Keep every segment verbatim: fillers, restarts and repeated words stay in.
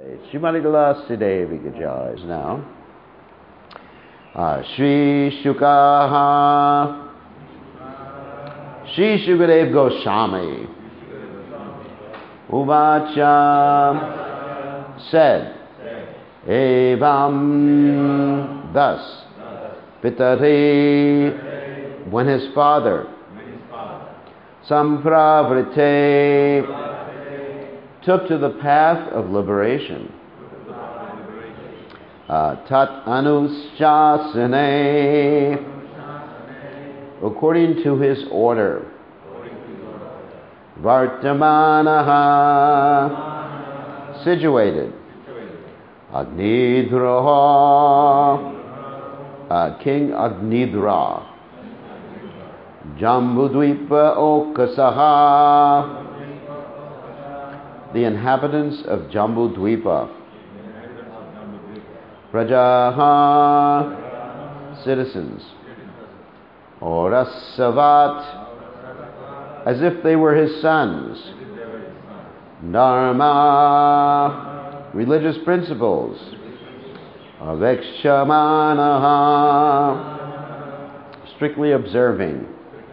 Shrimati Devi Gajai is now. Uh, Shri Shukaha Shri Shukadev Goswami Uvacha said, Evam thus, Pitari, when his father, Sampravrite, took to the path of liberation. Uh, tat anushasane, according to his order. Vartamanaha, situated. Agnidraha, uh, King Agnidra. Jambudvipa Okasaha, the inhabitants of Jambudvipa. Prajaha, citizens. Orasavat, as if they were his sons. Dharma, religious principles. Avekshamanaha, strictly observing.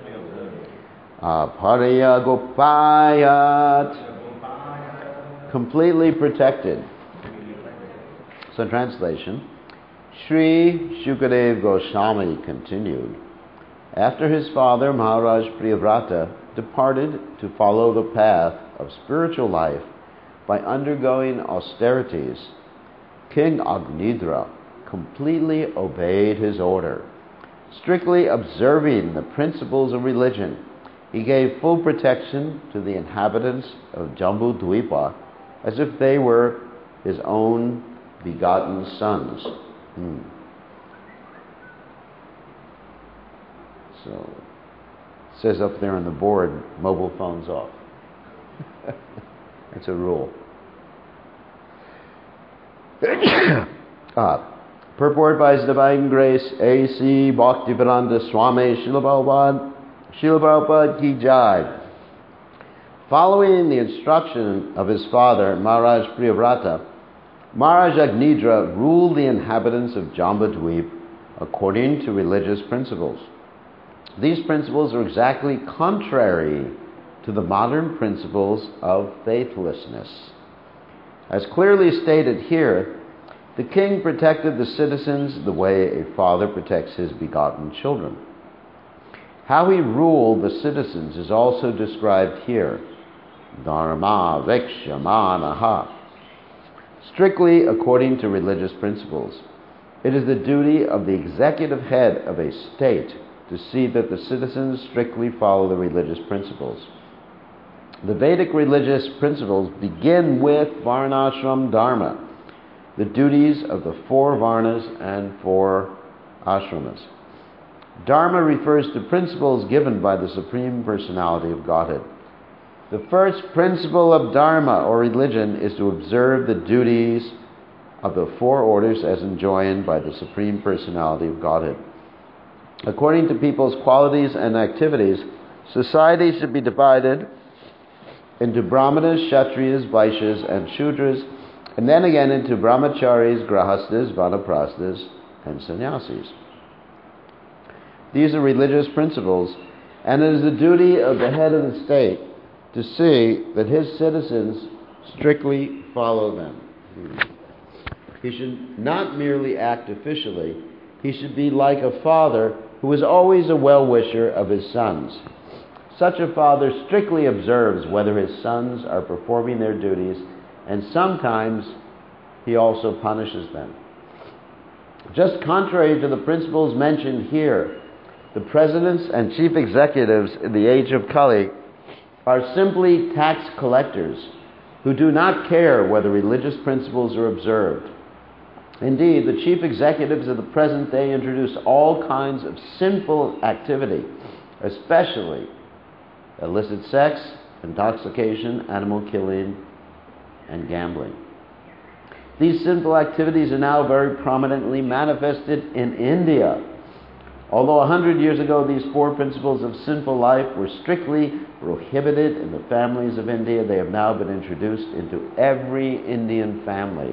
Apariyagopayat, completely protected. So translation, Sri Shukadev Goswami continued, after his father Maharaj Priyavrata departed to follow the path of spiritual life by undergoing austerities, King Agnidra completely obeyed his order. Strictly observing the principles of religion, he gave full protection to the inhabitants of Jambudvipa as if they were his own begotten sons. Hmm. So, it says up there on the board, mobile phones off. That's a rule. ah, purport by His Divine Grace, A C Bhaktivedanta Swami Srila Prabhupada, Srila Prabhupada Ki Jai. Following the instruction of his father, Maharaj Priyavrata, Maharaj Agnidra ruled the inhabitants of Jambudvip according to religious principles. These principles are exactly contrary to the modern principles of faithlessness. As clearly stated here, the king protected the citizens the way a father protects his begotten children. How he ruled the citizens is also described here. Dharma vekshamanaha, strictly according to religious principles. It is the duty of the executive head of a state to see that the citizens strictly follow the religious principles. The Vedic religious principles begin with Varnashram Dharma, the duties of the four Varnas and four ashramas. Dharma refers to principles given by the Supreme Personality of Godhead. The first principle of Dharma, or religion, is to observe the duties of the four orders as enjoined by the Supreme Personality of Godhead. According to people's qualities and activities, society should be divided into Brahmanas, Kshatriyas, Vaishyas, and Shudras, and then again into Brahmacharis, Grahastas, Vanaprasthas, and Sannyasis. These are religious principles, and it is the duty of the head of the state to see that his citizens strictly follow them. He should not merely act officially, he should be like a father who is always a well-wisher of his sons. Such a father strictly observes whether his sons are performing their duties, and sometimes he also punishes them. Just contrary to the principles mentioned here, the presidents and chief executives in the age of Kali are simply tax collectors who do not care whether religious principles are observed. Indeed, the chief executives of the present day introduce all kinds of sinful activity, especially illicit sex, intoxication, animal killing, and gambling. These sinful activities are now very prominently manifested in India. Although a hundred years ago these four principles of sinful life were strictly prohibited in the families of India, they have now been introduced into every Indian family.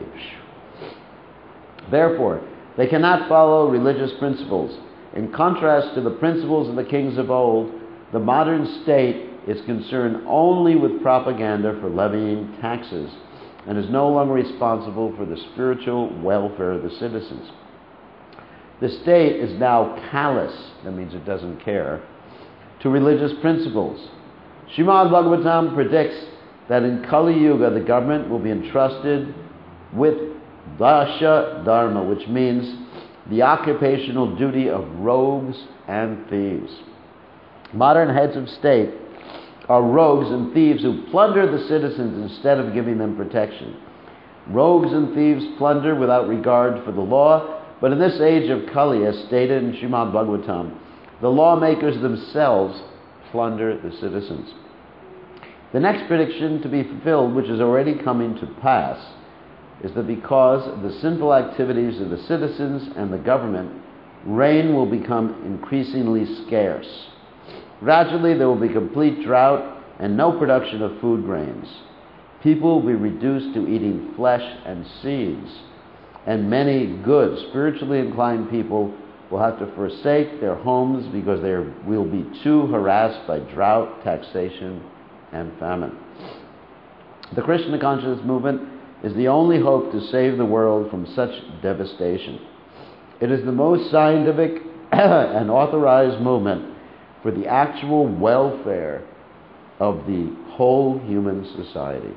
Therefore, they cannot follow religious principles. In contrast to the principles of the kings of old, the modern state is concerned only with propaganda for levying taxes and is no longer responsible for the spiritual welfare of the citizens. The state is now callous, that means it doesn't care, to religious principles. Srimad Bhagavatam predicts that in Kali Yuga the government will be entrusted with Dasha Dharma, which means the occupational duty of rogues and thieves. Modern heads of state are rogues and thieves who plunder the citizens instead of giving them protection. Rogues and thieves plunder without regard for the law, but in this age of Kali, as stated in Srimad Bhagavatam, the lawmakers themselves plunder the citizens. The next prediction to be fulfilled, which is already coming to pass, is that because of the sinful activities of the citizens and the government, rain will become increasingly scarce. Gradually, there will be complete drought and no production of food grains. People will be reduced to eating flesh and seeds, and many good, spiritually inclined people will have to forsake their homes because they will be too harassed by drought, taxation, and famine. The Krishna consciousness movement is the only hope to save the world from such devastation. It is the most scientific and authorized movement for the actual welfare of the whole human society.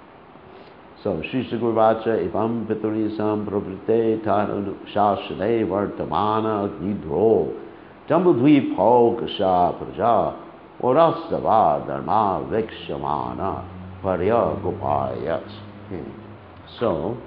So, Shisha Gurvacha Ivam Piturisam Pravrite Tanu Shashane Vartamana Nidro Jambudvi Paukasha Praja Orastava Dharma Vikshamana Parya Gopayat. So,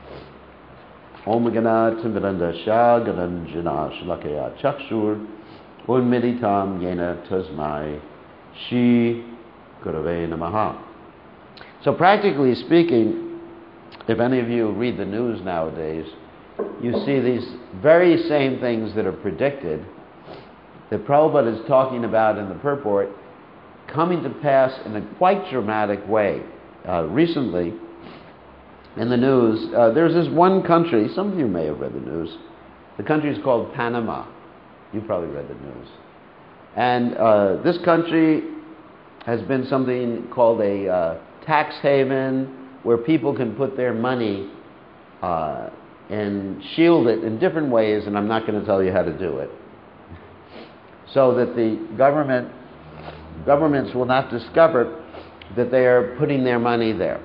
Om Gana Timbranda Shah Gananjana Shlakaya Chakshur Unmeditam Yena Tasmai Shi Gurave Namaha. So practically speaking, if any of you read the news nowadays, you see these very same things that are predicted that Prabhupada is talking about in the purport coming to pass in a quite dramatic way. Uh, recently, in the news, uh, there's this one country, some of you may have read the news, the country is called Panama. You probably read the news. And uh, this country has been something called a uh, tax haven where people can put their money uh, and shield it in different ways, and I'm not going to tell you how to do it. So that the government, governments will not discover that they are putting their money there.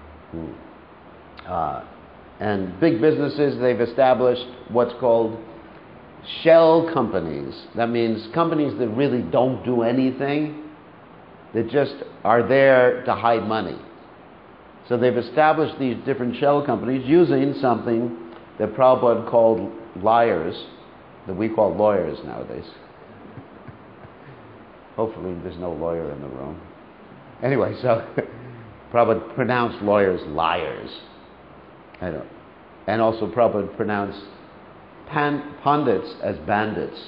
Uh, and big businesses, they've established what's called shell companies. That means companies that really don't do anything, that just are there to hide money. So they've established these different shell companies using something that Prabhupada called liars, that we call lawyers nowadays. Hopefully there's no lawyer in the room. Anyway, so Prabhupada pronounced lawyers liars. I don't. And also Prabhupada pronounced pan, pundits as bandits.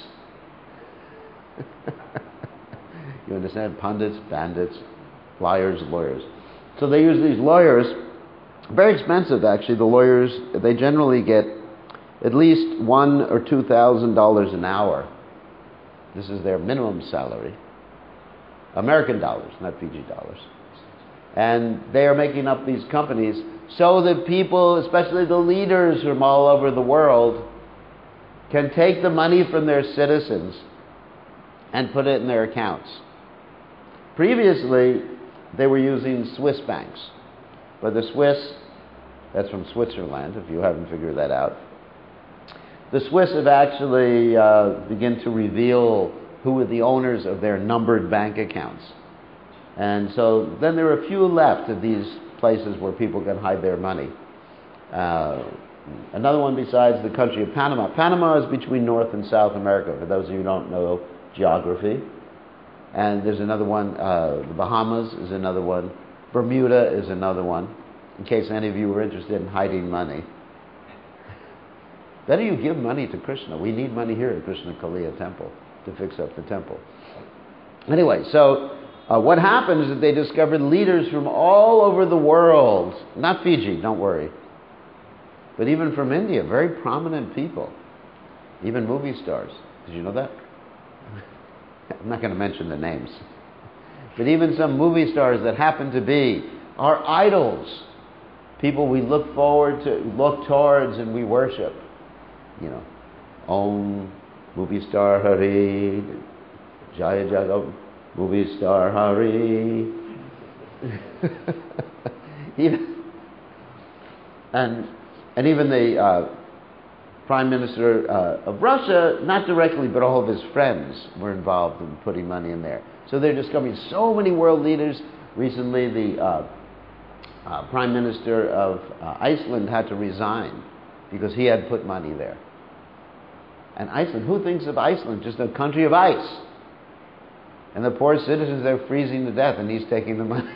You understand? Pundits, bandits, liars, lawyers. So they use these lawyers, very expensive actually. The lawyers, they generally get at least one or two thousand dollars an hour. This is their minimum salary. American dollars, not Fiji dollars. And they are making up these companies so that people, especially the leaders from all over the world, can take the money from their citizens and put it in their accounts. Previously, they were using Swiss banks. But the Swiss, that's from Switzerland, if you haven't figured that out. The Swiss have actually uh, begun to reveal who were the owners of their numbered bank accounts. And so then there are a few left of these places where people can hide their money. Uh, another one besides the country of Panama. Panama is between North and South America, for those of you who don't know geography. And there's another one, uh, the Bahamas is another one. Bermuda is another one, in case any of you were interested in hiding money. Better you give money to Krishna. We need money here at Krishna Kaliya temple to fix up the temple. Anyway, so uh, what happened is that they discovered leaders from all over the world. Not Fiji, don't worry. But even from India, very prominent people. Even movie stars. Did you know that? I'm not going to mention the names. But even some movie stars that happen to be our idols. People we look forward to, look towards, and we worship. You know, Om, movie star Hari, Jaya Jagat, movie star Hari. even, and, and even the uh, Prime Minister uh, of Russia, not directly, but all of his friends were involved in putting money in there. So they're discovering so many world leaders. Recently, the uh, uh, Prime Minister of uh, Iceland had to resign because he had put money there. And Iceland, who thinks of Iceland? Just a country of ice. And the poor citizens, they're freezing to death, and he's taking the money.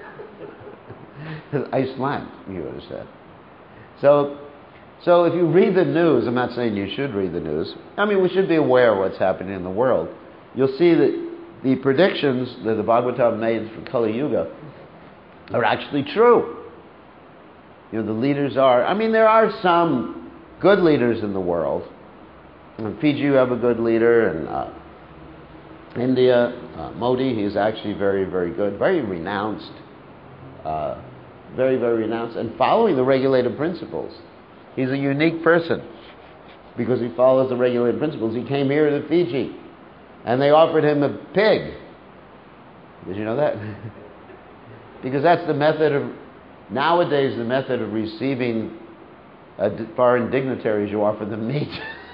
Iceland, you understand. So, so if you read the news, I'm not saying you should read the news. I mean, we should be aware of what's happening in the world. You'll see that the predictions that the Bhagavatam made for Kali Yuga are actually true. You know, the leaders are, I mean, there are some good leaders in the world. In Fiji, you have a good leader, and uh, India, uh, Modi, he's actually very, very good, very renounced, uh, very, very renounced, and following the regulated principles. He's a unique person because he follows the regulated principles. He came here to Fiji, and they offered him a pig. Did you know that? Because that's the method of, nowadays, the method of receiving uh, foreign dignitaries, you offer them meat.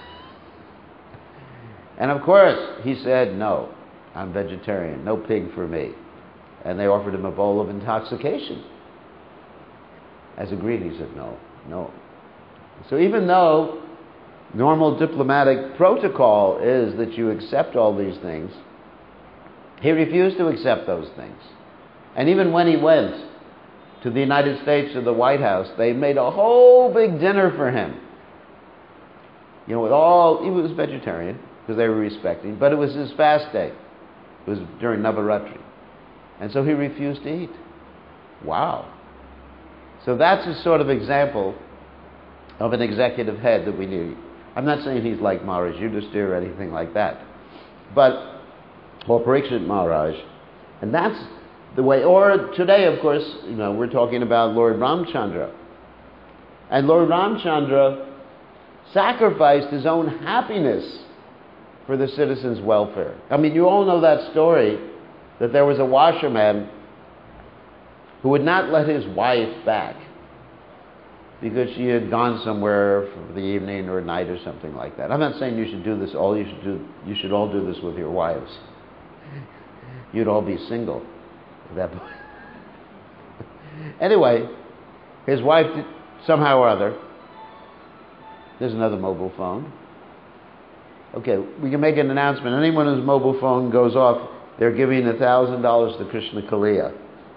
And of course, he said, no, I'm vegetarian, no pig for me. And they offered him a bowl of intoxication. As a greeting, he said, no, no. So even though normal diplomatic protocol is that you accept all these things, he refused to accept those things. And even when he went to the United States, to the White House, they made a whole big dinner for him. You know, with all, he was vegetarian, because they were respecting, but it was his fast day. It was during Navaratri. And so he refused to eat. Wow. So that's a sort of example of an executive head that we need. I'm not saying he's like Maharaj Yudhisthira or anything like that. But, or Parikshit Maharaj. And that's the way, or today, of course, you know, we're talking about Lord Ramchandra. And Lord Ramchandra sacrificed his own happiness for the citizens' welfare. I mean, you all know that story, that there was a washerman who would not let his wife back because she had gone somewhere for the evening or night or something like that. I'm not saying you should do this all, you should do, you should all do this with your wives. You'd all be single at that point. Anyway, his wife, did, somehow or other, there's another mobile phone. Okay, we can make an announcement. Anyone whose mobile phone goes off, they're giving one thousand dollars to Krishna Kaliya.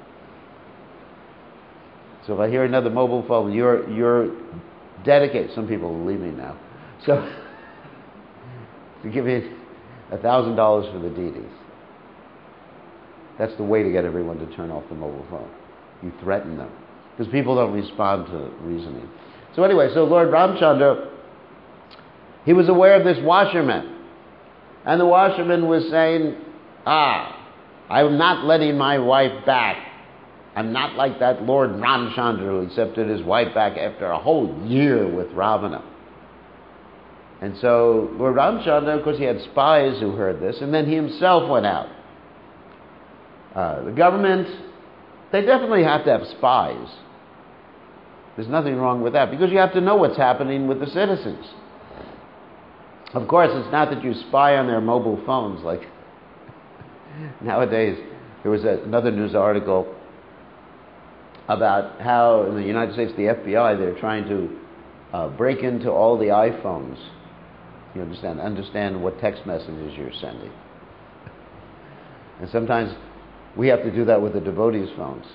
So if I hear another mobile phone, you're you're dedicated. Some people will leave me now. So you give me one thousand dollars for the deities. That's the way to get everyone to turn off the mobile phone. You threaten them. Because people don't respond to reasoning. So anyway, so Lord Ramchandra, he was aware of this washerman. And the washerman was saying, ah, I'm not letting my wife back. I'm not like that Lord Ramchandra who accepted his wife back after a whole year with Ravana. And so Lord Ramchandra, of course, he had spies who heard this, and then he himself went out. Uh, the government, they definitely have to have spies. There's nothing wrong with that, because you have to know what's happening with the citizens. Of course, it's not that you spy on their mobile phones. Like nowadays, there was a, another news article about how in the United States, the F B I, they're trying to uh, break into all the iPhones. You understand? Understand what text messages you're sending. And sometimes we have to do that with the devotees' phones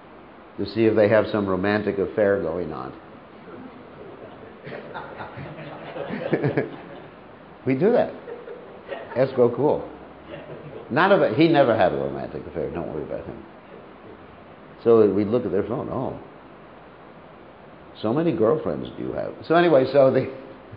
to see if they have some romantic affair going on. We do that. Ask Gokul. Not about, he never had a romantic affair. Don't worry about him. So we look at their phone. Oh, so many girlfriends do you have? So anyway, so the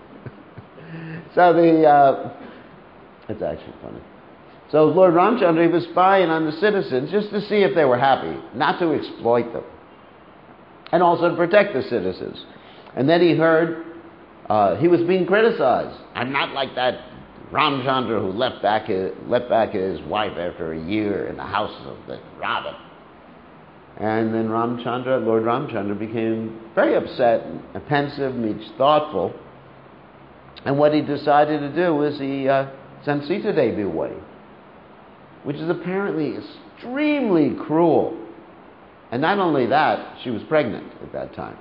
so the uh, it's actually funny. So Lord Ramchandra, he was spying on the citizens just to see if they were happy, not to exploit them, and also to protect the citizens. And then he heard uh, he was being criticized. I'm not like that Ramchandra who left back his, left back his wife after a year in the house of the Ravan. And then Ramchandra, Lord Ramchandra, became very upset and pensive, means thoughtful. And what he decided to do was he uh, sent Sita Devi away, which is apparently extremely cruel. And not only that, she was pregnant at that time.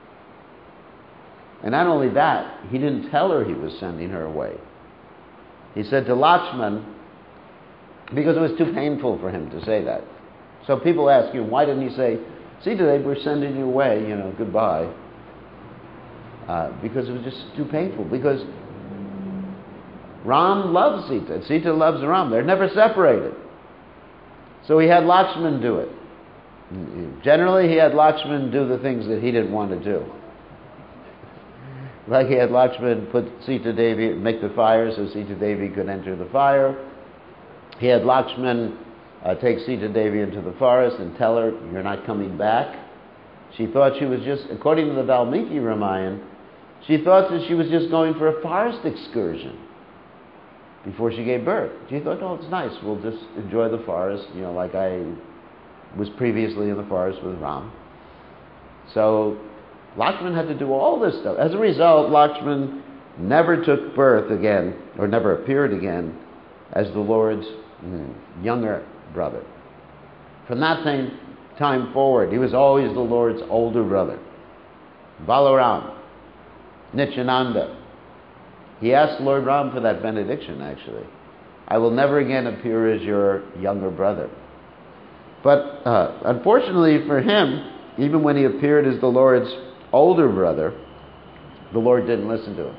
And not only that, he didn't tell her he was sending her away. He said to Lakshman, because it was too painful for him to say that. So people ask you, why didn't he say, Sita Devi, we're sending you away, you know, goodbye. Uh, because it was just too painful. Because Ram loves Sita, and Sita loves Ram. They're never separated. So he had Lakshman do it. Generally, he had Lakshman do the things that he didn't want to do. Like he had Lakshman put Sita Devi, make the fire so Sita Devi could enter the fire. He had Lakshman uh, take Sita Devi into the forest and tell her, you're not coming back. She thought she was just, according to the Valmiki Ramayana, she thought that she was just going for a forest excursion before she gave birth. She thought, oh, it's nice, we'll just enjoy the forest, you know, like I was previously in the forest with Ram. So Lakshman had to do all this stuff. As a result, Lakshman never took birth again, or never appeared again, as the Lord's mm, younger brother. From that same time forward, he was always the Lord's older brother. Balaram, Nityananda. He asked Lord Ram for that benediction, actually. I will never again appear as your younger brother. But uh, unfortunately for him, even when he appeared as the Lord's older brother, the Lord didn't listen to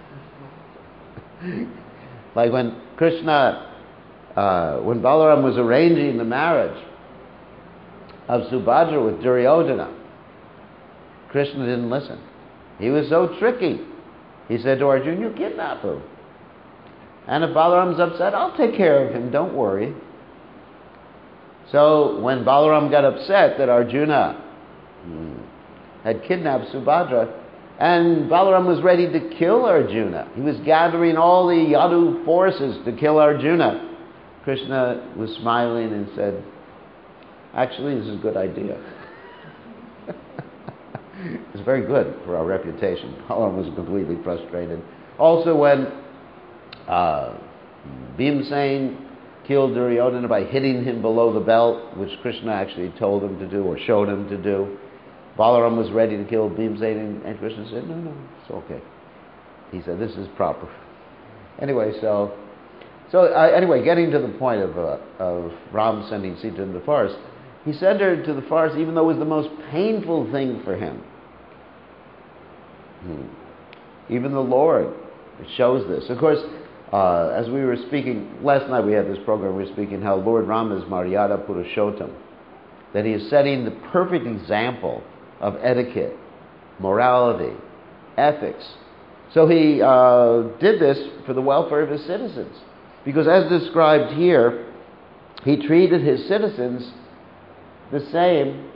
him. Like when Krishna, uh, when Balaram was arranging the marriage of Subhadra with Duryodhana, Krishna didn't listen. He was so tricky. He said to Arjuna, you kidnap him. And if Balaram's upset, I'll take care of him, don't worry. So when Balaram got upset that Arjuna hmm, had kidnapped Subhadra, and Balaram was ready to kill Arjuna, he was gathering all the Yadu forces to kill Arjuna, Krishna was smiling and said, actually, this is a good idea. It's very good for our reputation. Balaram was completely frustrated. Also when uh, Bhimsen killed Duryodhana by hitting him below the belt, which Krishna actually told him to do or showed him to do, Balaram was ready to kill Bhimsen, and, and Krishna said, no, no, it's okay. He said, this is proper. Anyway, so, so uh, anyway, getting to the point of, uh, of Ram sending Sita into the forest, he sent her to the forest even though it was the most painful thing for him. Hmm. Even the Lord shows this. Of course, uh, as we were speaking, last night we had this program, we were speaking how Lord Ram is Maryada Purushottam, that he is setting the perfect example of etiquette, morality, ethics. So he uh, did this for the welfare of his citizens. Because as described here, he treated his citizens the same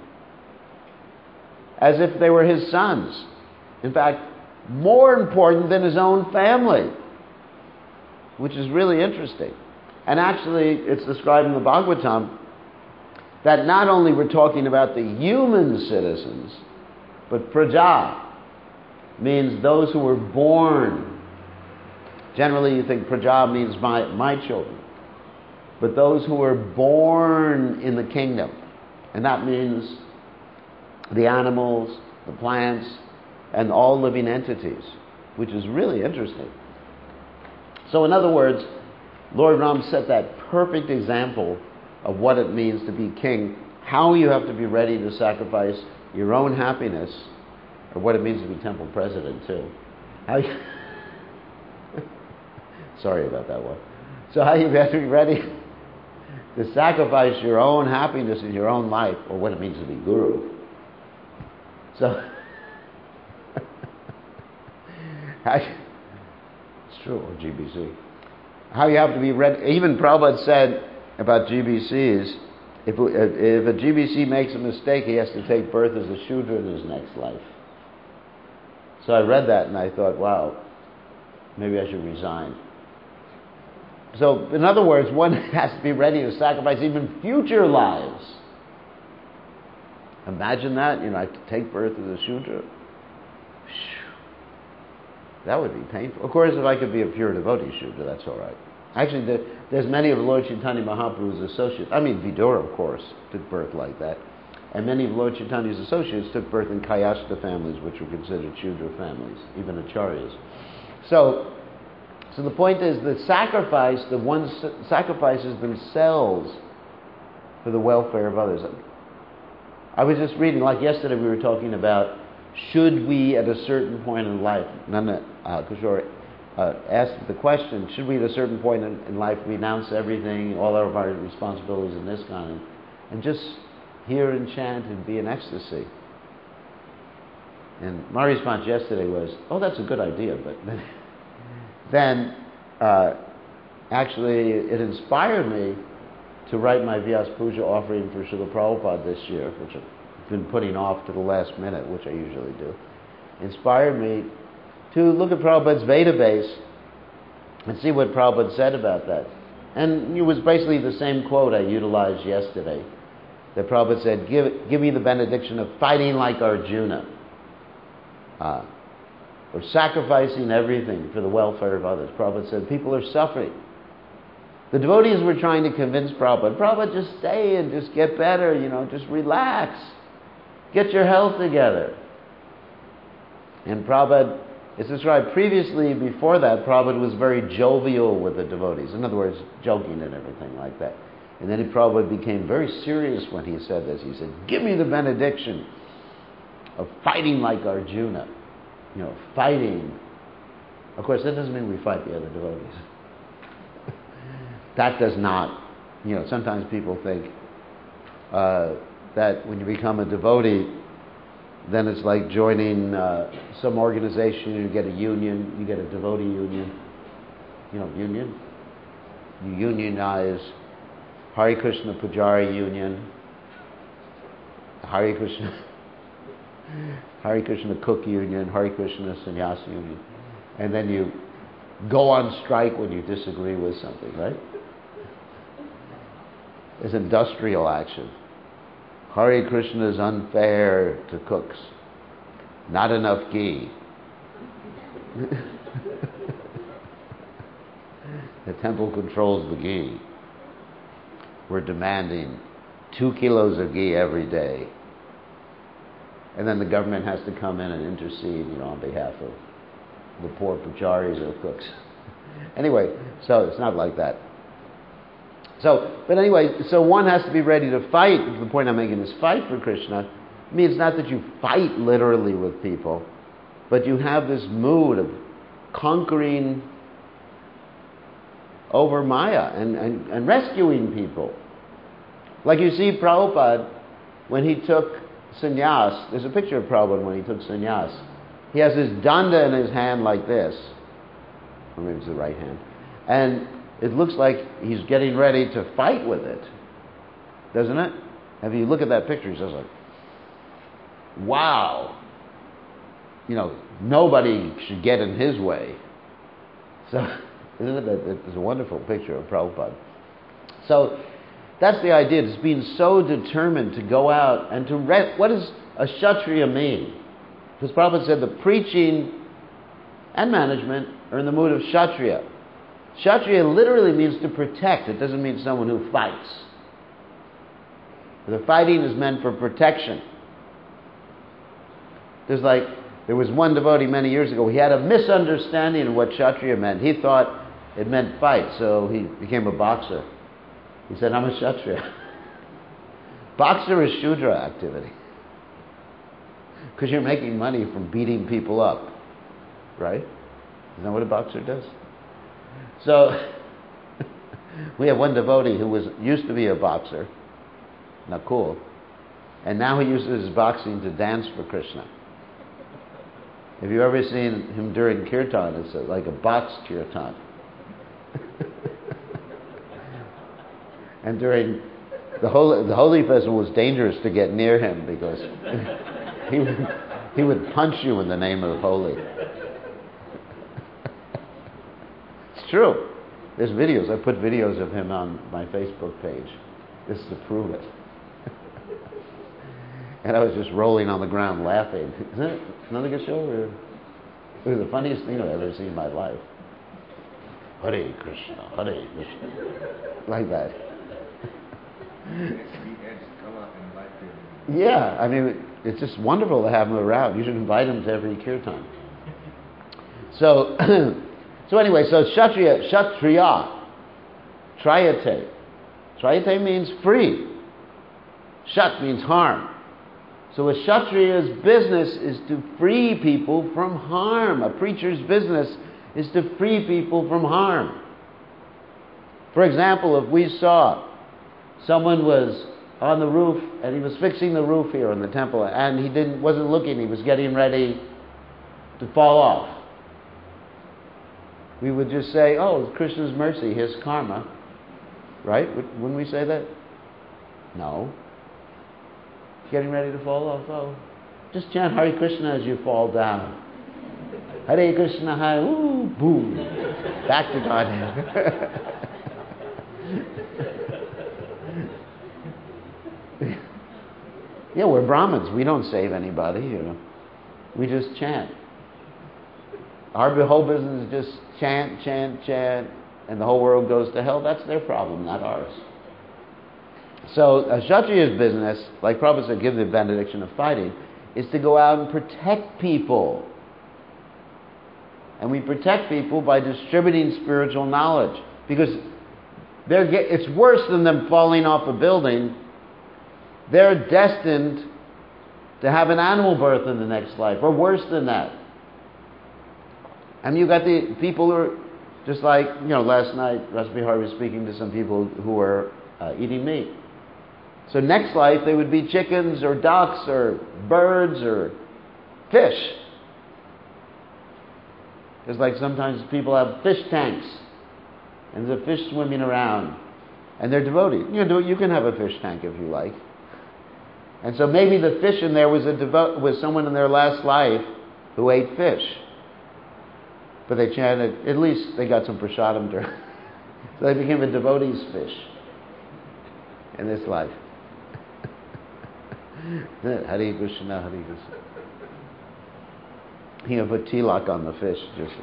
as if they were his sons. In fact, more important than his own family, which is really interesting. And actually, it's described in the Bhagavatam that not only we're talking about the human citizens, but praja means those who were born. Generally, you think praja means my, my children. But those who were born in the kingdom. And that means the animals, the plants, and all living entities, which is really interesting. So in other words, Lord Ram set that perfect example of what it means to be king, how you have to be ready to sacrifice your own happiness, or what it means to be temple president too. How you, Sorry about that one. So how you have to be ready to sacrifice your own happiness in your own life, or what it means to be guru. So, it's true, or G B C. How you have to be ready. Even Prabhupada said about G B Cs, if, if a G B C makes a mistake, he has to take birth as a Shudra in his next life. So I read that and I thought, wow, maybe I should resign. So, in other words, one has to be ready to sacrifice even future lives. Imagine that, you know, I have to take birth as a Shudra. That would be painful. Of course, if I could be a pure devotee Shudra, that's all right. Actually, there, there's many of Lord Chaitanya Mahaprabhu's associates. I mean, Vidura, of course, took birth like that. And many of Lord Chaitanya's associates took birth in Kayashta families, which were considered Shudra families, even Acharyas. So, so the point is that sacrifice, the one sacrifices themselves for the welfare of others. I was just reading, like yesterday we were talking about, should we at a certain point in life, Nanda uh, Kishore uh, asked the question, should we at a certain point in, in life renounce everything, all of our responsibilities in this kind, and, and just hear and chant and be in ecstasy? And my response yesterday was, oh, that's a good idea, but then, then uh, actually it inspired me to write my Vyas Puja offering for Srila Prabhupada this year, which I've been putting off to the last minute, which I usually do. Inspired me to look at Prabhupada's Veda base and see what Prabhupada said about that. And it was basically the same quote I utilized yesterday, that Prabhupada said, give, give me the benediction of fighting like Arjuna, uh, or sacrificing everything for the welfare of others. Prabhupada said, people are suffering. The devotees were trying to convince Prabhupada, Prabhupada, just stay and just get better, you know, just relax. Get your health together. And Prabhupada, it's described previously, before that, Prabhupada was very jovial with the devotees. In other words, joking and everything like that. And then Prabhupada became very serious when he said this. He said, give me the benediction of fighting like Arjuna. You know, fighting. Of course, that doesn't mean we fight the other devotees. That does not, you know, sometimes people think uh, that when you become a devotee, then it's like joining uh, some organization, you get a union, you get a devotee union. You know, union? You unionize Hare Krishna Pujari Union, Hare Krishna, Hare Krishna Cook Union, Hare Krishna Sannyasa Union. And then you go on strike when you disagree with something, right? It's industrial action. Hare Krishna is unfair to cooks. Not enough ghee. The temple controls the ghee. We're demanding two kilos of ghee every day. And then the government has to come in and intercede, you know, on behalf of the poor pujaris or cooks. Anyway, so it's not like that. So, but anyway, so one has to be ready to fight. The point I'm making is fight for Krishna. I mean, it's not that you fight literally with people, but you have this mood of conquering over Maya and, and, and rescuing people. Like you see Prabhupada, when he took sannyas, there's a picture of Prabhupada when he took sannyas. He has his danda in his hand like this, or maybe it's the right hand, and it looks like he's getting ready to fight with it, doesn't it? If you look at that picture, he's just like, wow, you know, nobody should get in his way. So, isn't it? That it's a wonderful picture of Prabhupada. So, that's the idea. It's being so determined to go out and to re- what does a Kshatriya mean? Because Prabhupada said the preaching and management are in the mood of Kshatriya. Kshatriya literally means to protect. It doesn't mean someone who fights. The fighting is meant for protection. There's like, there was one devotee many years ago, he had a misunderstanding of what Kshatriya meant. He thought it meant fight, so he became a boxer. He said, I'm a Kshatriya. Boxer is Shudra activity. Because you're making money from beating people up. Right? Isn't that what a boxer does? So, we have one devotee who was used to be a boxer, Nakul, and now he uses his boxing to dance for Krishna. Have you ever seen him during kirtan? It's like a box kirtan. And during the holy, the holy festival was dangerous to get near him because he would, he would punch you in the name of holy. It's true. There's videos. I put videos of him on my Facebook page just to prove it. And I was just rolling on the ground laughing. Isn't it another good show? Or, it was the funniest thing I've ever seen in my life. Hare Krishna, Hare Krishna. Like that. Yeah, I mean, it's just wonderful to have him around. You should invite him to every kirtan. So, so anyway, so Kshatriya, Kshatriya, Trayate. Trayate means free. Shat means harm. So a Kshatriya's business is to free people from harm. A preacher's business is to free people from harm. For example, if we saw someone was on the roof and he was fixing the roof here in the temple and he didn't wasn't looking, he was getting ready to fall off, we would just say, oh, it's Krishna's mercy, his karma. Right? Wouldn't we say that? No. Getting ready to fall off, oh, just chant Hare Krishna as you fall down. Hare Krishna, Hare, ooh, boom, back to Godhead. Yeah, we're Brahmins. We don't save anybody, you know. We just chant. Our whole business is just chant, chant, chant, and the whole world goes to hell. That's their problem, not ours. So a Kshatriya's business, like Prabhupada said, give the benediction of fighting, is to go out and protect people. And we protect people by distributing spiritual knowledge. Because they're get, it's worse than them falling off a building. They're destined to have an animal birth in the next life, or worse than that. And you got the people who are, just like, you know, last night, Rasbihar was speaking to some people who were uh, eating meat. So next life, they would be chickens or ducks or birds or fish. It's like sometimes people have fish tanks, and there's a fish swimming around, and they're devoted. You know, you can have a fish tank if you like. And so maybe the fish in there was a devo- was someone in their last life who ate fish. But they chanted, at least they got some prasadam during. So they became a devotee's fish in this life. Hare Krishna, Hare Krishna. He can put tilak on the fish. Just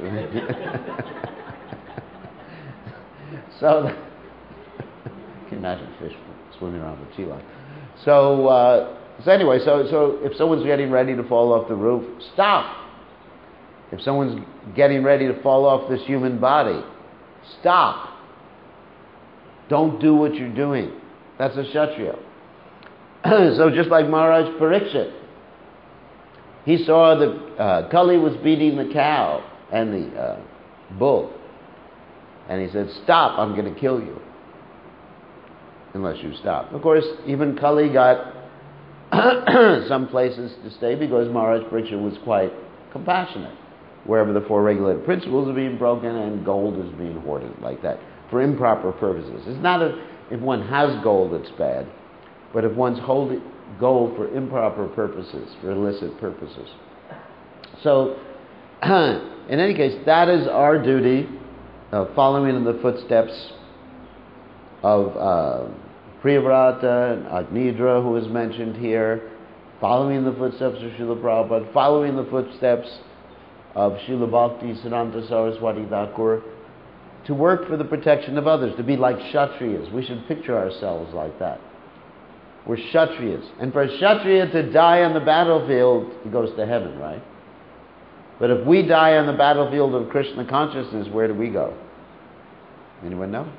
so, you can imagine fish swimming around with tilak. So, uh, so anyway, so so if someone's getting ready to fall off the roof, stop. If someone's getting ready to fall off this human body, stop. Don't do what you're doing. That's a Kshatriya. So just like Maharaj Parikshit, he saw that uh, Kali was beating the cow and the uh, bull. And he said, stop, I'm going to kill you. Unless you stop. Of course, even Kali got some places to stay because Maharaj Parikshit was quite compassionate. Wherever the four regulated principles are being broken and gold is being hoarded like that for improper purposes. It's not a, if one has gold it's bad, but if one's holding gold for improper purposes, for illicit purposes. So, in any case, that is our duty, uh, following in the footsteps of uh, Priyavrata and Agnidra, who is mentioned here, following the footsteps of Srila Prabhupada, following the footsteps of Srila Bhakti Siddhanta Saraswati Thakur, to work for the protection of others, to be like Kshatriyas. We should picture ourselves like that. We're Kshatriyas. And for a Kshatriya to die on the battlefield, he goes to heaven, right? But if we die on the battlefield of Krishna consciousness, where do we go? Anyone know?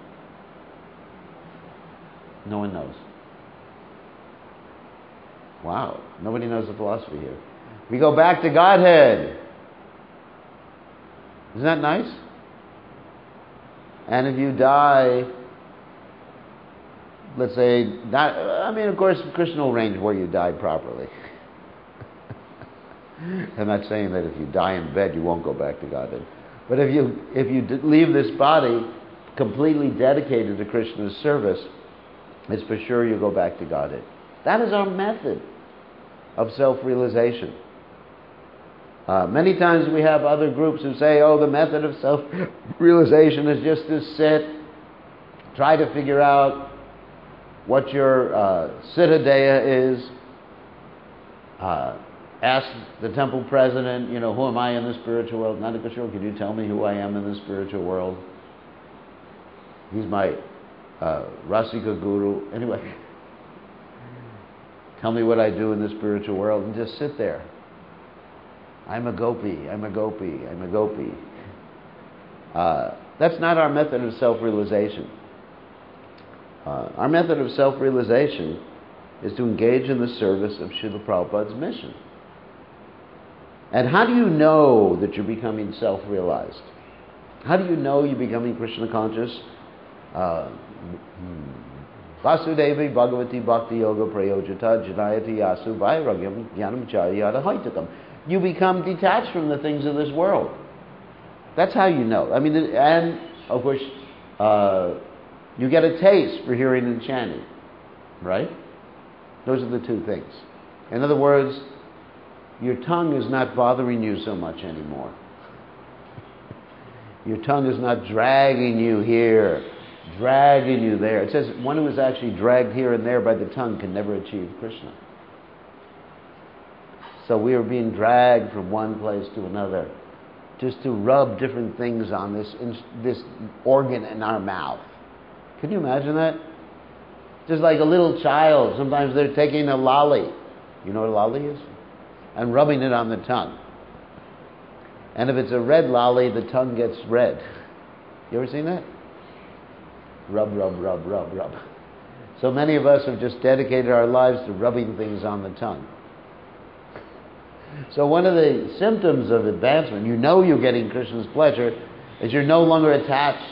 No one knows. Wow, nobody knows the philosophy here. We go back to Godhead. Isn't that nice? And if you die, let's say, not, I mean, of course, Krishna will arrange where you die properly. I'm not saying that if you die in bed, you won't go back to Godhead. But if you if you leave this body completely dedicated to Krishna's service, it's for sure you go back to Godhead. That is our method of self-realization. Uh, many times we have other groups who say, oh, the method of self-realization is just to sit, try to figure out what your uh, Siddhadeha is, uh, ask the temple president, you know, who am I in the spiritual world? Nanda Kishore, can you tell me who I am in the spiritual world? He's my uh, Rasika Guru. Anyway, tell me what I do in the spiritual world, and just sit there. I'm a gopi, I'm a gopi, I'm a gopi. Uh, that's not our method of self-realization. Uh, our method of self-realization is to engage in the service of Srila Prabhupada's mission. And how do you know that you're becoming self-realized? How do you know you're becoming Krishna conscious? Uh, Vasudevi Bhagavati Bhakti Yoga Prayojata Janayati Yasu Vairagyam Jnanam Charyata Haitakam. You become detached from the things of this world. That's how you know. I mean, and of course, uh, you get a taste for hearing and chanting, right? Those are the two things. In other words, your tongue is not bothering you so much anymore. Your tongue is not dragging you here, dragging you there. It says one who is actually dragged here and there by the tongue can never achieve Krishna. So we are being dragged from one place to another, just to rub different things on this this organ in our mouth. Can you imagine that? Just like a little child, sometimes they're taking a lolly. You know what a lolly is? And rubbing it on the tongue. And if it's a red lolly, the tongue gets red. You ever seen that? Rub, rub, rub, rub, rub. So many of us have just dedicated our lives to rubbing things on the tongue. So one of the symptoms of advancement, you know you're getting Krishna's pleasure, is you're no longer attached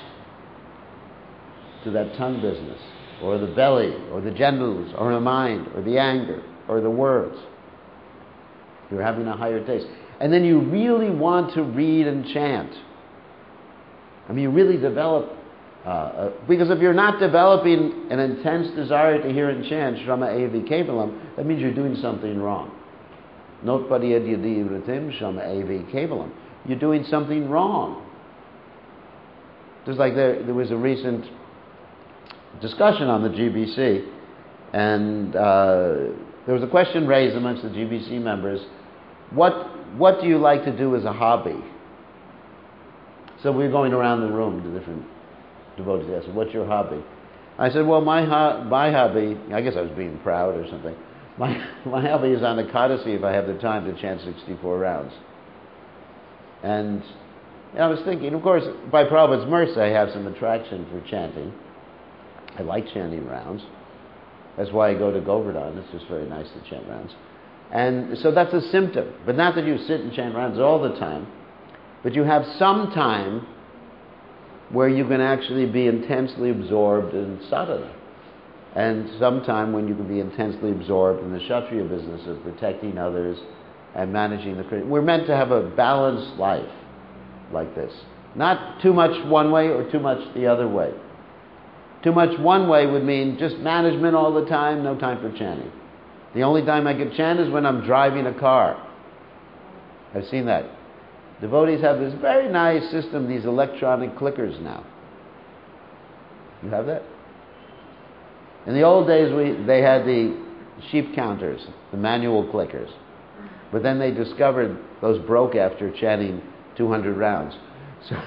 to that tongue business, or the belly, or the genitals, or the mind, or the anger, or the words. You're having a higher taste. And then you really want to read and chant. I mean, you really develop, uh, uh, because if you're not developing an intense desire to hear and chant Shrama Evi Kevalam, that means you're doing something wrong. Notpadiyad yadi vritim Shrama Evi Kevalam. You're doing something wrong. Just like there, there was a recent discussion on the G B C, and uh, there was a question raised amongst the G B C members, what what do you like to do as a hobby? So we were going around the room to different devotees. I said, what's your hobby? I said, well, my ho- my hobby, I guess I was being proud or something, my, my hobby is on the Ekadasi if I have the time to chant sixty-four rounds. And you know, I was thinking, of course, by Prabhupada's mercy, I have some attraction for chanting. I like chanting rounds. That's why I go to Govardhan. It's just very nice to chant rounds. And so that's a symptom. But not that you sit and chant rounds all the time, but you have some time where you can actually be intensely absorbed in sadhana. And some time when you can be intensely absorbed in the Kshatriya business of protecting others and managing the... We're meant to have a balanced life like this. Not too much one way or too much the other way. Too much one way would mean just management all the time, no time for chanting. The only time I can chant is when I'm driving a car. I've seen that. Devotees have this very nice system, these electronic clickers now. You have that? In the old days, we they had the sheep counters, the manual clickers. But then they discovered those broke after chanting two hundred rounds. So...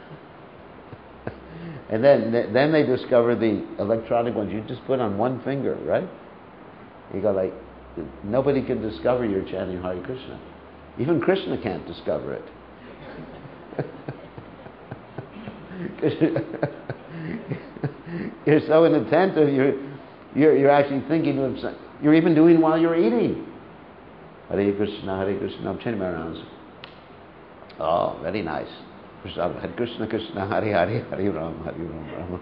And then then they discovered the electronic ones. You just put on one finger, right? You go like, nobody can discover you're chanting Hare Krishna. Even Krishna can't discover it. You're so inattentive, you're, you're, you're actually thinking of something. You're even doing while you're eating. Hare Krishna, Hare Krishna, I'm chanting my rounds. Oh, very nice. Prasad, Hare Krishna, Krishna, Hare Hare, Hare Ram, Hare Ram, Rama.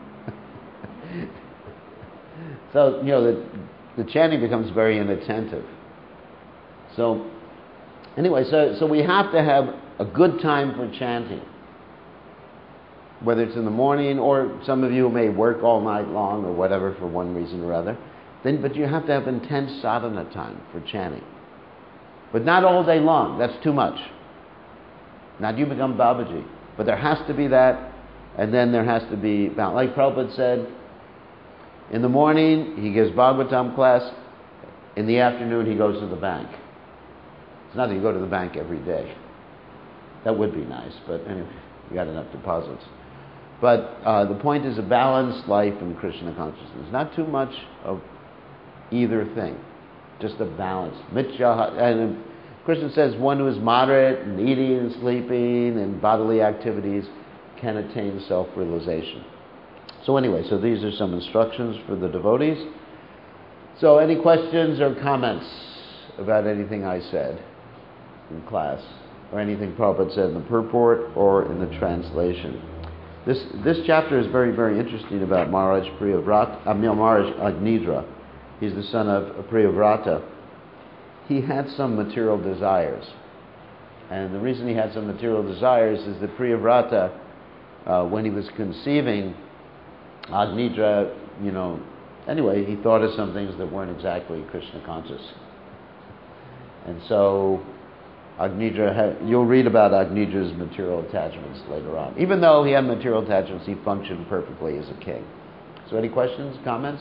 So, you know, the, the chanting becomes very inattentive. So, anyway, so, so we have to have a good time for chanting. Whether it's in the morning, or some of you may work all night long, or whatever, for one reason or other. Then, but you have to have intense sadhana time for chanting. But not all day long. That's too much. Not you become Babaji. But there has to be that, and then there has to be, like Prabhupada said, in the morning he gives Bhagavatam class, in the afternoon he goes to the bank. It's not that you go to the bank every day. That would be nice, but anyway, you got enough deposits. But uh, the point is a balanced life in Krishna consciousness. Not too much of either thing. Just a balance. Mitya, and Krishna says one who is moderate in eating and sleeping and bodily activities can attain self-realization. So anyway, so these are some instructions for the devotees. So any questions or comments about anything I said in class, or anything Prabhupada said in the purport or in the translation? This this chapter is very, very interesting about Maharaj Priyavrata, I mean Maharaj Agnidra. He's the son of Priyavrata. He had some material desires. And the reason he had some material desires is that Priyavrata, uh, when he was conceiving Agnidra, you know, anyway, he thought of some things that weren't exactly Krishna conscious. And so Agnidra had, you'll read about Agnidra's material attachments later on. Even though he had material attachments, he functioned perfectly as a king. So any questions, comments?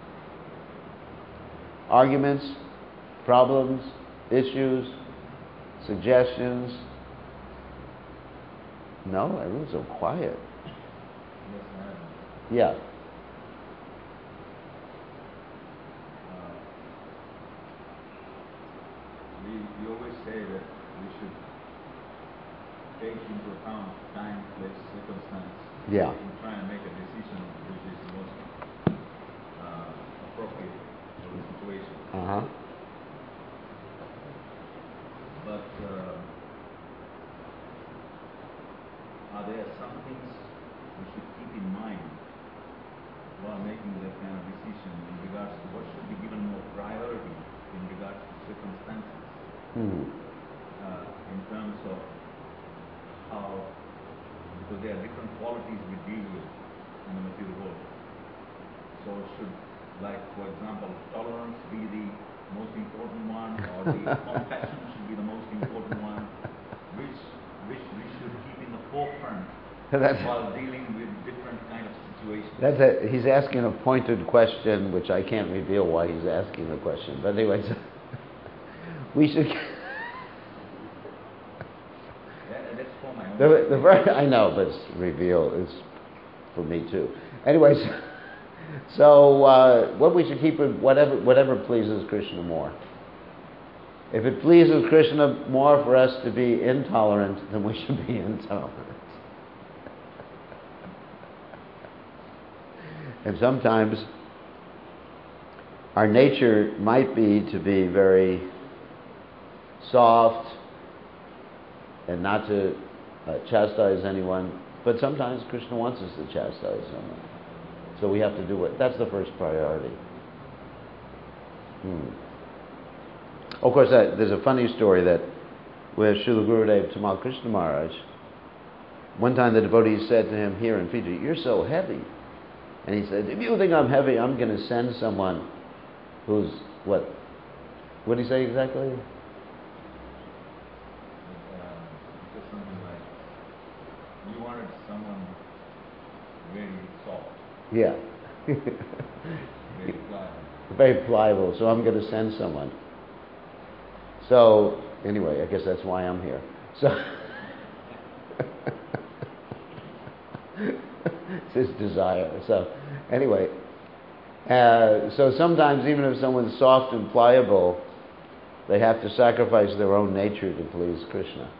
Arguments? Problems? Issues? Suggestions? No, everyone's so quiet. Yeah. We, we always say that we should take into account time, place, circumstance. Yeah. And try and make a decision which is the most uh, appropriate for the situation. Uh-huh. But uh, are there some things we should keep in mind while making that kind of decision in regards to what should be given more priority in regards to circumstances? Mm-hmm. Uh, in terms of how, because there are different qualities we deal with in the material world. So should, like for example, tolerance be the most important one, or the compassion should be the most important one, which which we should keep in the forefront That's, while dealing with different kind of situations? that's a, he's asking a pointed question, which I can't reveal why he's asking the question. But anyways, we should... That, that's for my own... The, the ver- I know, but it's reveal is for me too. Anyways, so uh, what we should keep, whatever whatever pleases Krishna more. If it pleases Krishna more for us to be intolerant, then we should be intolerant. And sometimes our nature might be to be very soft and not to uh, chastise anyone, but sometimes Krishna wants us to chastise someone. So we have to do it. That's the first priority. Hmm. Of course, uh, there's a funny story that with Srila Gurudev Tamal Krishna Maharaj, one time the devotee said to him here in Fiji, "You're so heavy." And he said, "If you think I'm heavy, I'm going to send someone who's, what? What did he say exactly?" Uh, just something like, you wanted someone very soft, Yeah. very pliable. Very pliable, so I'm going to send someone. So, anyway, I guess that's why I'm here. So, it's his desire. So, anyway, uh, so sometimes even if someone's soft and pliable, they have to sacrifice their own nature to please Krishna.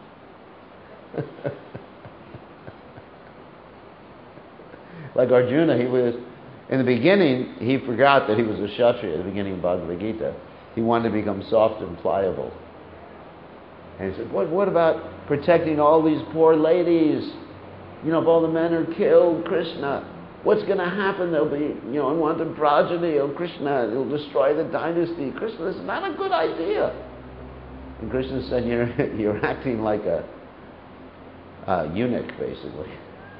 Like Arjuna, he was, in the beginning, he forgot that he was a Kshatriya at the beginning of Bhagavad Gita. He wanted to become soft and pliable. And he said, what, what about protecting all these poor ladies? You know, if all the men are killed, Krishna, what's going to happen? There'll be, you know, unwanted progeny of Krishna. It'll destroy the dynasty. Krishna, this is not a good idea. And Krishna said, you're, you're acting like a, a eunuch, basically.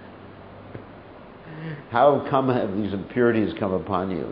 How come have these impurities come upon you?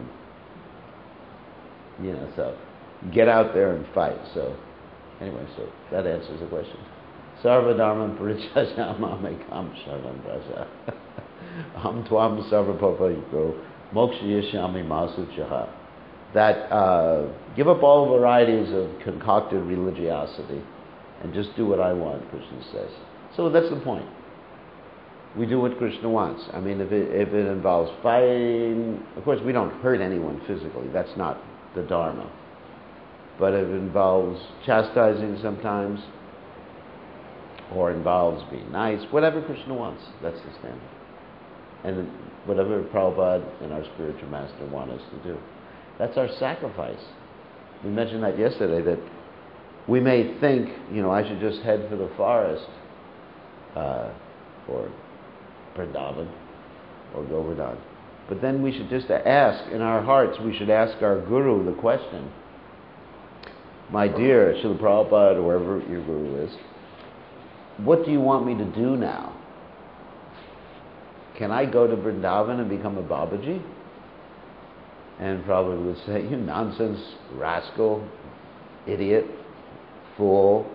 You know, so get out there and fight. So anyway, so that answers the question. Sarva dharma parityajama mekam sharanam braja. Ham tvam sarva papayiko mokshayashami masuchaha. That uh, give up all varieties of concocted religiosity and just do what I want, Krishna says. So that's the point. We do what Krishna wants. I mean, if it, if it involves fighting, of course we don't hurt anyone physically. That's not the Dharma. But if it involves chastising sometimes, or involves being nice, whatever Krishna wants, that's the standard. And whatever Prabhupada and our spiritual master want us to do. That's our sacrifice. We mentioned that yesterday, that we may think, you know, I should just head for the forest, uh, or Vrindavan, or Govardhan. But then we should just ask, in our hearts, we should ask our Guru the question, my dear Srila Prabhupada, or wherever your Guru is, what do you want me to do now? Can I go to Vrindavan and become a Babaji? And Prabhupada would say, you nonsense, rascal, idiot, fool.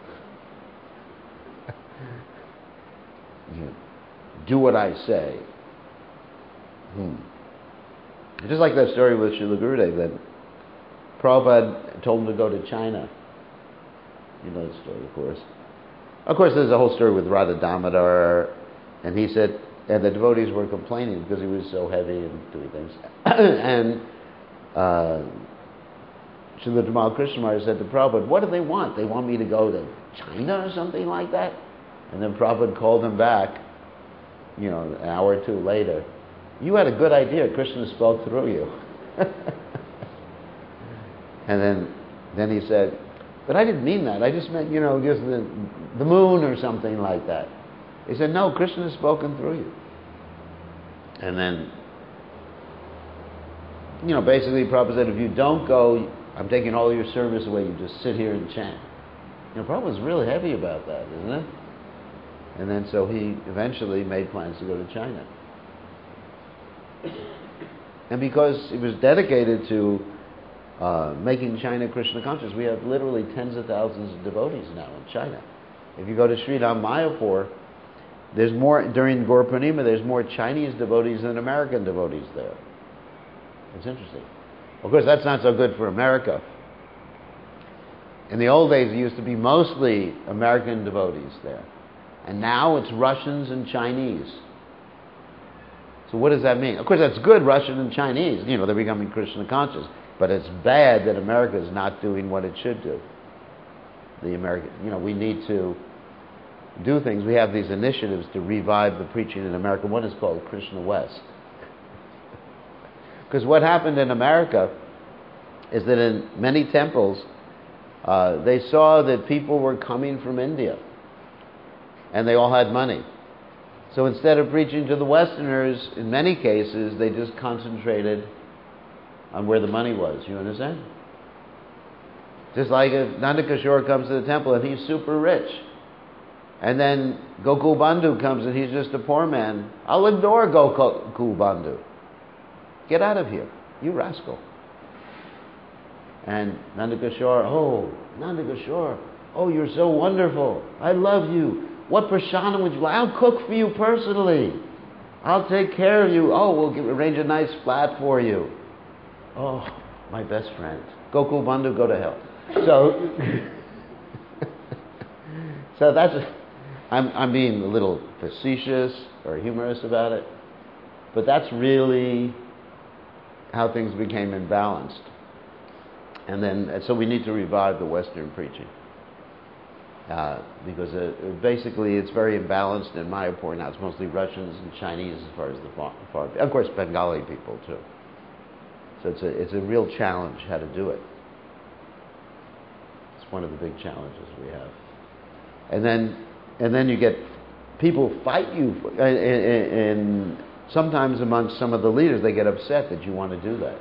You do what I say. Hmm. Just like that story with Srila Gurudev, that Prabhupada told him to go to China. You know the story, of course. Of course, there's a whole story with Radha Damodar, and he said, and the devotees were complaining because he was so heavy and doing things. and uh, Srila Tamal Krishna Maharaj said to Prabhupada, what do they want? They want me to go to China or something like that? And then Prabhupada called him back, you know, an hour or two later. You had a good idea. Krishna spoke through you. And then, then he said, but I didn't mean that. I just meant, you know, just the, the moon or something like that. He said, no, Krishna has spoken through you. And then, you know, basically Prabhupada said, if you don't go, I'm taking all your service away. You just sit here and chant. You know, Prabhupada's really heavy about that, isn't it? And then so he eventually made plans to go to China. And because he was dedicated to uh, making China Krishna conscious, we have literally tens of thousands of devotees now in China. If you go to Sri Ram Mayapur, there's more, during Gaur Purnima, there's more Chinese devotees than American devotees there. It's interesting. Of course, that's not so good for America. In the old days, it used to be mostly American devotees there. And now it's Russians and Chinese. So what does that mean? Of course, that's good, Russian and Chinese. You know, they're becoming Krishna conscious. But it's bad that America is not doing what it should do. The American, you know, we need to do things. We have these initiatives to revive the preaching in America. One is called Krishna West. Because what happened in America is that in many temples, uh, they saw that people were coming from India. And they all had money. So instead of preaching to the Westerners, in many cases, they just concentrated on where the money was. You understand? Just like if Nandakishore comes to the temple and he's super rich. And then Gokul Bandhu comes and he's just a poor man. I'll ignore Gokul Bandhu. Get out of here, you rascal. And Nandakishore, oh, Nandakishore, oh, you're so wonderful. I love you. What prasadam would you like? I'll cook for you personally. I'll take care of you. Oh, we'll give, arrange a nice flat for you. Oh, my best friend. Gokul Bandhu, go to hell. So, so that's, I'm, I'm being a little facetious or humorous about it, but that's really how things became imbalanced. And then, so we need to revive the Western preaching. Uh, because uh, basically it's very imbalanced in Mayapur now. It's mostly Russians and Chinese as far as the far, far of course Bengali people too. So it's a it's a real challenge how to do it. It's one of the big challenges we have. And then and then you get people fight you, for, and, and, and sometimes amongst some of the leaders, they get upset that you want to do that.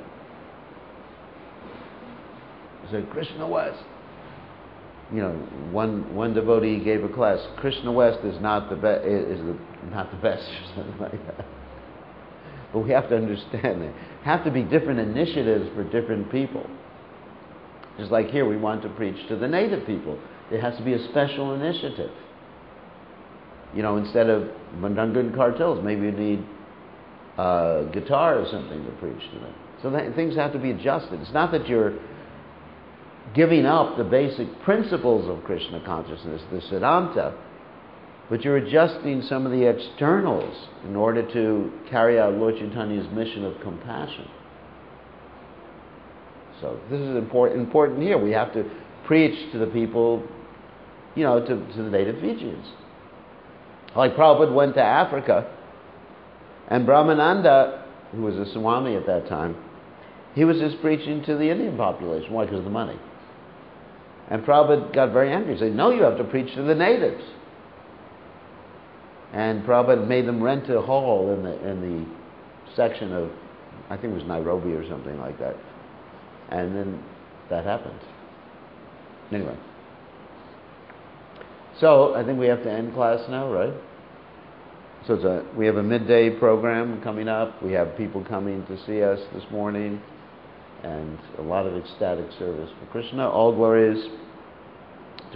They say, Krishna West. You know, one one devotee gave a class. Krishna West is not the best. Is the, not the best, or something like that. But we have to understand there have to be different initiatives for different people. Just like here, we want to preach to the native people. There has to be a special initiative. You know, instead of Mandangan cartels, maybe you need a guitar or something to preach to them. So that, things have to be adjusted. It's not that you're giving up the basic principles of Krishna consciousness, the Siddhanta, but you're adjusting some of the externals in order to carry out Lord Chaitanya's mission of compassion. So this is important, important here. We have to preach to the people, you know, to, to the native Fijians. Like Prabhupada went to Africa, and Brahmananda, who was a Swami at that time, he was just preaching to the Indian population. Why? Because of the money. And Prabhupada got very angry. He said, no, you have to preach to the natives. And Prabhupada made them rent a hall in the in the section of, I think it was Nairobi or something like that. And then that happened. Anyway. So, I think we have to end class now, right? So it's a, we have a midday program coming up. We have people coming to see us this morning. And a lot of ecstatic service for Krishna. All glories